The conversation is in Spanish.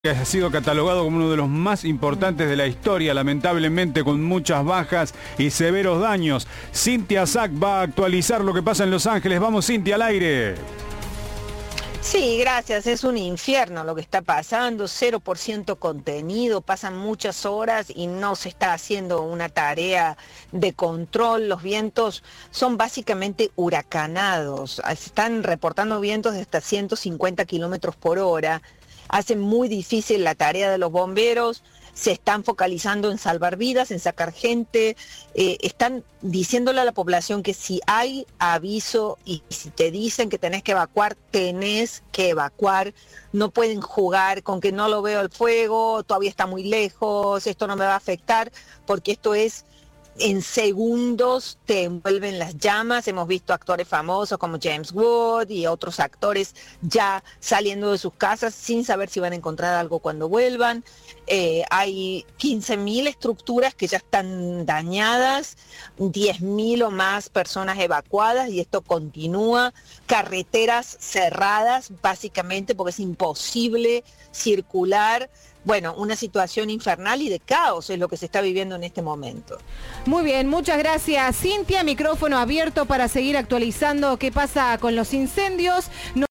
Que ha sido catalogado como uno de los más importantes de la historia, lamentablemente con muchas bajas y severos daños. Cintia Sack va a actualizar lo que pasa en Los Ángeles. Vamos, Cintia, al aire. Sí, gracias. Es un infierno lo que está pasando, 0% contenido, pasan muchas horas y no se está haciendo una tarea de control. Los vientos son básicamente huracanados, se están reportando vientos de hasta 150 kilómetros por hora. Hace muy difícil la tarea de los bomberos, se están focalizando en salvar vidas, en sacar gente, están diciéndole a la población que si hay aviso y si te dicen que tenés que evacuar, no pueden jugar con que no lo veo el fuego, todavía está muy lejos, esto no me va a afectar, porque esto es... En segundos te envuelven las llamas. Hemos visto actores famosos como James Wood y otros actores ya saliendo de sus casas sin saber si van a encontrar algo cuando vuelvan. Hay 15.000 estructuras que ya están dañadas, 10.000 o más personas evacuadas y esto continúa. Carreteras cerradas básicamente porque es imposible circular. Bueno, una situación infernal y de caos es lo que se está viviendo en este momento. Muy bien, muchas gracias, Cintia. Micrófono abierto para seguir actualizando qué pasa con los incendios.